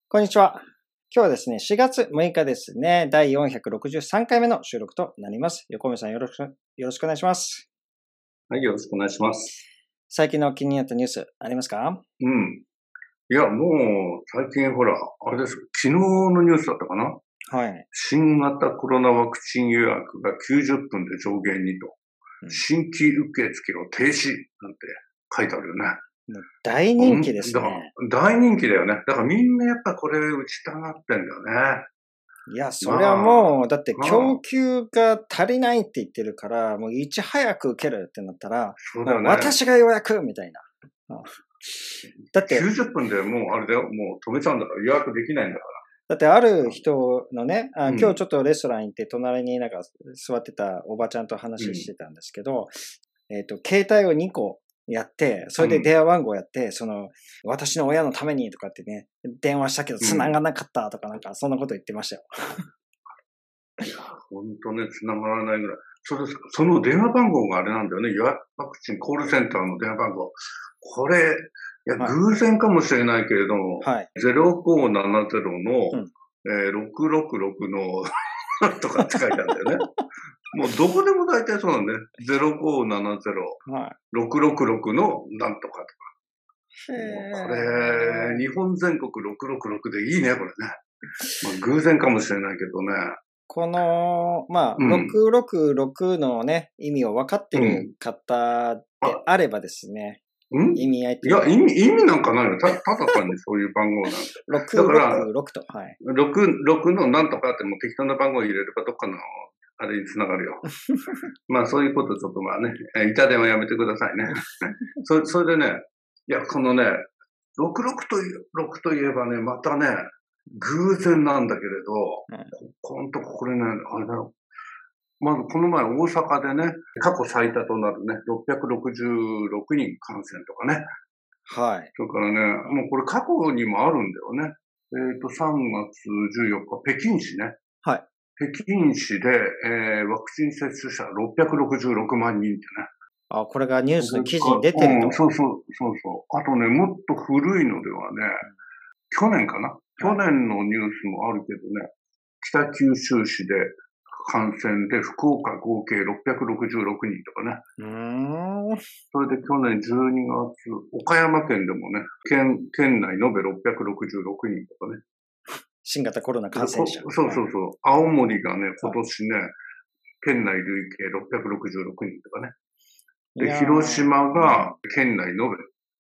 こんにちは。今日はですね、4月6日ですね、第463回目の収録となります。横目さんよろしくお願いします。 はい、よろしくお願いします。 最近の気になったニュースありますか？ いや、もう、最近ほら、あれです。昨日のニュースだったかな？ はい。 新型コロナワクチン予約が90分で上限にと。新規受付を停止なんて書いてあるよね。 もう大人気ですね。 大人気だよね。だからみんなやっぱこれ打ちたがってんだよね。 いや、それはもう、だって供給が足りないって言ってるから、もういち早く受けるってなったら、 そうだよね。 私が予約みたいな。 だって90分でもうあれだよ、もう止めちゃうんだから予約できないんだから。 だってある人のね、今日ちょっとレストラン行って隣になんか座ってたおばちゃんと話してたんですけど、携帯を2個やって、それで電話番号やって、私の親のためにとかってね、電話したけど繋がなかったとかなんか、そんなこと言ってましたよ。 いや、ほんとね、繋がらないぐらい。その電話番号があれなんだよね。予約ワクチンコールセンターの電話番号。これ、いや、偶然かもしれないけれども、 はい、 0570の、666のとかって書いてあるんだよね。もうどこでも大体そうなんだね。0570、666のなんとかとか。これ、日本全国666でいいね、これね。まあ、偶然かもしれないけどね。 この、666のね、意味を分かってる方であればですね、意味合いっていや、意味なんかないよ。ただ単にそういう番号なんで。 666と。はい。 6のなんとかってもう適当な番号を入れればどっかのあれにつながるよ。まあそういうことちょっとまあね、痛電はやめてくださいね。それでね、いや、このね、6といえばね、またね、偶然なんだけれど、このとこれね、あれだよ。まずこの前大阪でね、過去最多となるね、666人感染とかね。 はい。 それからね、もうこれ過去にもあるんだよね。3月14日、北京市ね。 はい。 北京市で、ワクチン接種者666万人ってね。 あ、これがニュースの記事に出てると。 そう。あとね、もっと古いのではね、去年かな、去年のニュースもあるけどね、北九州市で感染で福岡合計666人とかね。それで去年12月、岡山県でもね、県内延べ666人とかね。 新型コロナ感染者。 そう。青森がね、今年ね、県内累計666人とかね。で、広島が県内延べ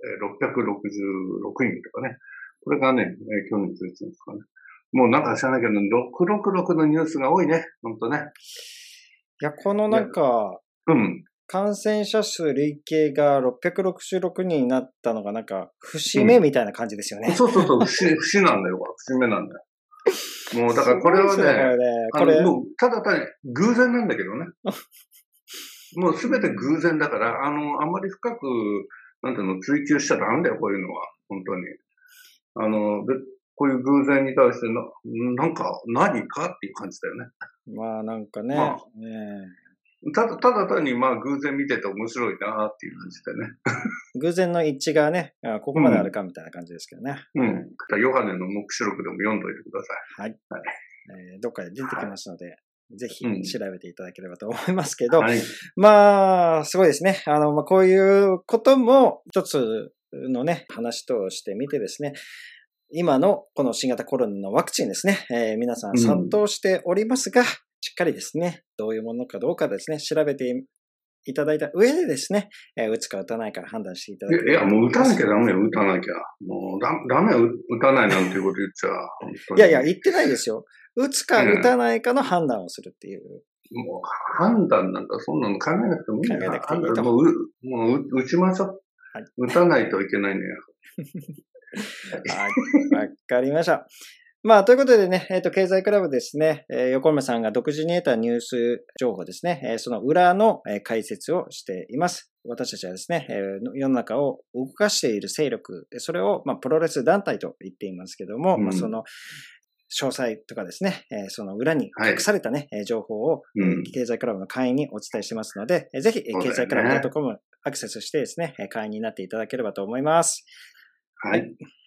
666人とかね。これがね、去年11日ですかね。もうなんか知らないけど、666のニュースが多いね。ほんとね。 いや、このなんか、感染者数累計が666人になったのがなんか、節目みたいな感じですよね。 そう。節なんだよ。節目なんだよ。もうだからこれはね、もうただ単に偶然なんだけどね。もうすべて偶然だから、あんまり深く、なんていうの、追求しちゃダメだよ、こういうのは。本当に。こういう偶然に対してなんか、何かっていう感じだよね。 まあなんかね。 ただ単にまあ偶然見てて面白いなっていう感じでね。 偶然の一致がね、ここまであるかみたいな感じですけどね。 ヨハネの黙示録でも読んどいてください。 はい。どっかで出てきますので、ぜひ調べていただければと思いますけど、まあ、すごいですね。こういうことも一つのね、話としてみてですね、今のこの新型コロナのワクチンですね、皆さん殺到しておりますが、しっかりですね、どういうものかどうかですね、調べていただいた上でですね、打つか打たないか判断していただければ。 いや、もう打たなきゃダメよ、打たなきゃ。もうダメよ、打たないなんていうこと言っちゃ。 いや、言ってないですよ。打つか打たないかの判断をするっていう。 もう判断なんかそんなの考えなくてもいいんだよ。もう打ちましょう。打たないといけないのよ。 わかりました。まあ、ということでね、経済クラブですね、横山さんが独自に得たニュース情報ですね、その裏の解説をしています。私たちはですね、世の中を動かしている勢力、それを、プロレス団体と言っていますけども、その詳細とかですね、その裏に隠されたね、情報を、経済クラブの会員にお伝えしてますので、ぜひ、経済クラブ.comアクセスしてですね、会員になっていただければと思います。 はい。